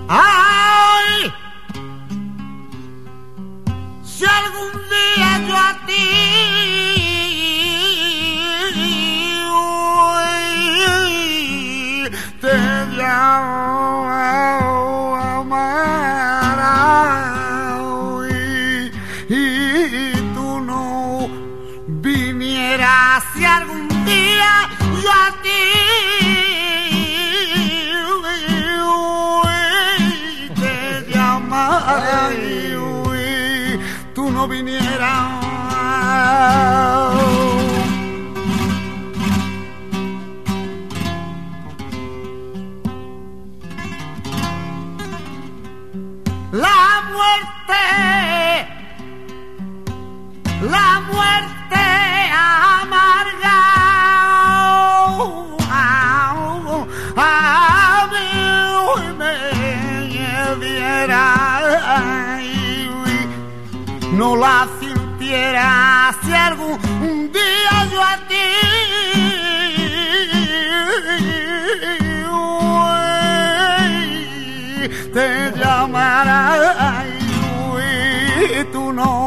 Ay, si algún día yo a ti te llamara y tú no vinieras, si algún día yo a ti te llamara y tú no vinieras. La muerte amarga a mí me diera y no la sintiera, si algún día yo a ti te llamara y tú no